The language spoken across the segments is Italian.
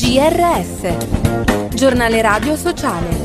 GRS, Giornale Radio Sociale.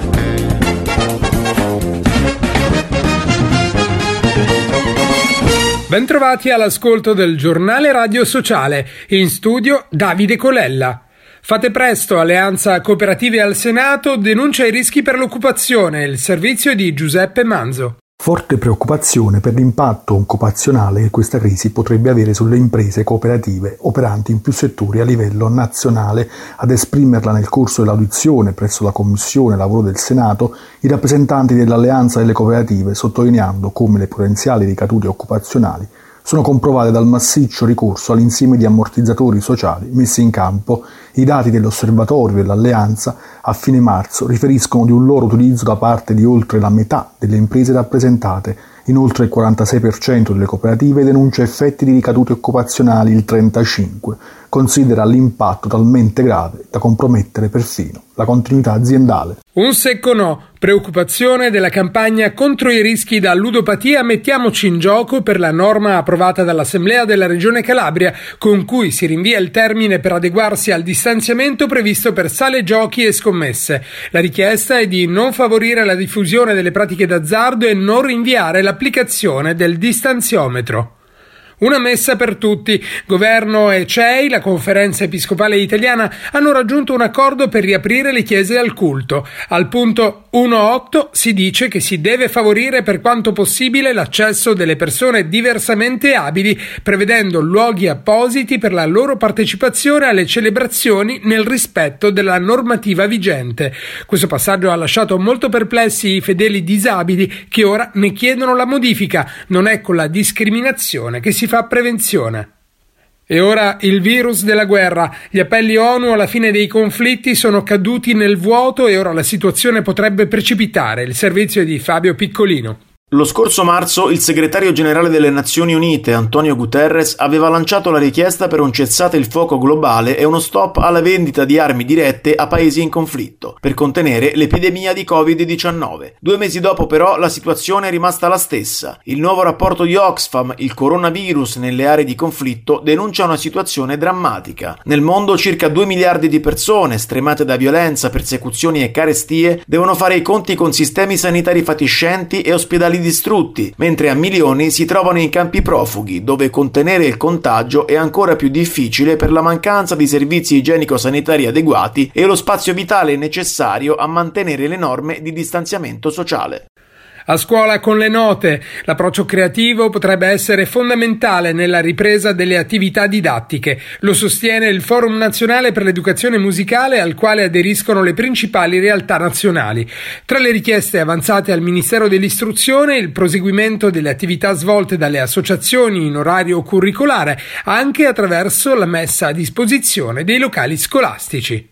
Bentrovati all'ascolto del Giornale Radio Sociale, in studio Davide Colella. Fate presto, Alleanza Cooperative al Senato denuncia i rischi per l'occupazione, il servizio di Giuseppe Manzo. Forte preoccupazione per l'impatto occupazionale che questa crisi potrebbe avere sulle imprese cooperative operanti in più settori a livello nazionale. Ad esprimerla nel corso dell'audizione presso la Commissione Lavoro del Senato i rappresentanti dell'Alleanza delle Cooperative, sottolineando come le potenziali ricadute occupazionali sono comprovate dal massiccio ricorso all'insieme di ammortizzatori sociali messi in campo. I dati dell'osservatorio dell'Alleanza a fine marzo riferiscono di un loro utilizzo da parte di oltre la metà delle imprese rappresentate. Inoltre il 46% delle cooperative denuncia effetti di ricadute occupazionali, il 35% considera l'impatto talmente grave da compromettere perfino la continuità aziendale. Un secco no. Preoccupazione della campagna contro i rischi da ludopatia Mettiamoci in gioco per la norma approvata dall'Assemblea della Regione Calabria, con cui si rinvia il termine per adeguarsi al distanziamento previsto per sale giochi e scommesse. La richiesta è di non favorire la diffusione delle pratiche d'azzardo e non rinviare l'applicazione del distanziometro. Una messa per tutti. Governo e CEI, la Conferenza Episcopale Italiana, hanno raggiunto un accordo per riaprire le chiese al culto. Al punto 1.8 si dice che si deve favorire per quanto possibile l'accesso delle persone diversamente abili, prevedendo luoghi appositi per la loro partecipazione alle celebrazioni nel rispetto della normativa vigente. Questo passaggio ha lasciato molto perplessi i fedeli disabili, che ora ne chiedono la modifica. Non è con la discriminazione che si fa prevenzione. E ora il virus della guerra. Gli appelli ONU alla fine dei conflitti sono caduti nel vuoto e ora la situazione potrebbe precipitare. Il servizio è di Fabio Piccolino. Lo scorso marzo il segretario generale delle Nazioni Unite, Antonio Guterres, aveva lanciato la richiesta per un cessate il fuoco globale e uno stop alla vendita di armi dirette a paesi in conflitto, per contenere l'epidemia di Covid-19. 2 mesi dopo però la situazione è rimasta la stessa. Il nuovo rapporto di Oxfam, il coronavirus nelle aree di conflitto, denuncia una situazione drammatica. Nel mondo circa 2 miliardi di persone, stremate da violenza, persecuzioni e carestie, devono fare i conti con sistemi sanitari fatiscenti e ospedali distrutti, mentre a milioni si trovano in campi profughi, dove contenere il contagio è ancora più difficile per la mancanza di servizi igienico-sanitari adeguati e lo spazio vitale necessario a mantenere le norme di distanziamento sociale. A scuola con le note. L'approccio creativo potrebbe essere fondamentale nella ripresa delle attività didattiche. Lo sostiene il Forum Nazionale per l'Educazione Musicale, al quale aderiscono le principali realtà nazionali. Tra le richieste avanzate al Ministero dell'Istruzione, il proseguimento delle attività svolte dalle associazioni in orario curricolare, anche attraverso la messa a disposizione dei locali scolastici.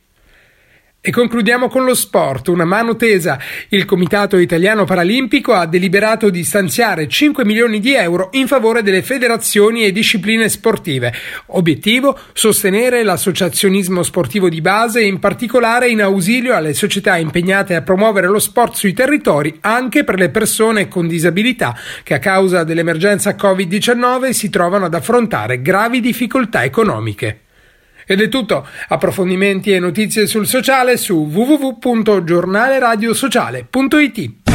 E concludiamo con lo sport, una mano tesa. Il Comitato Italiano Paralimpico ha deliberato di stanziare 5 milioni di euro in favore delle federazioni e discipline sportive. Obiettivo: sostenere l'associazionismo sportivo di base, in particolare in ausilio alle società impegnate a promuovere lo sport sui territori, anche per le persone con disabilità che a causa dell'emergenza Covid-19 si trovano ad affrontare gravi difficoltà economiche. Ed è tutto. Approfondimenti e notizie sul sociale su www.giornaleradiosociale.it.